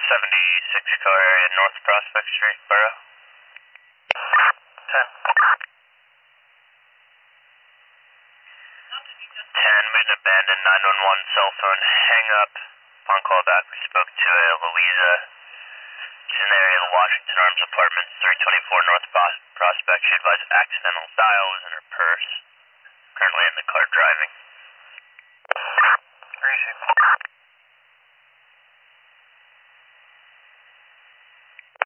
76 car area, North Prospect Street, Borough. 10. 10, we an abandoned 911 cell phone hang up. Upon callback, we spoke to Louisa. She's in the area of the Washington Arms Apartments, 324 North Prospect. She advised accidental dial was in her purse. Currently in the car driving.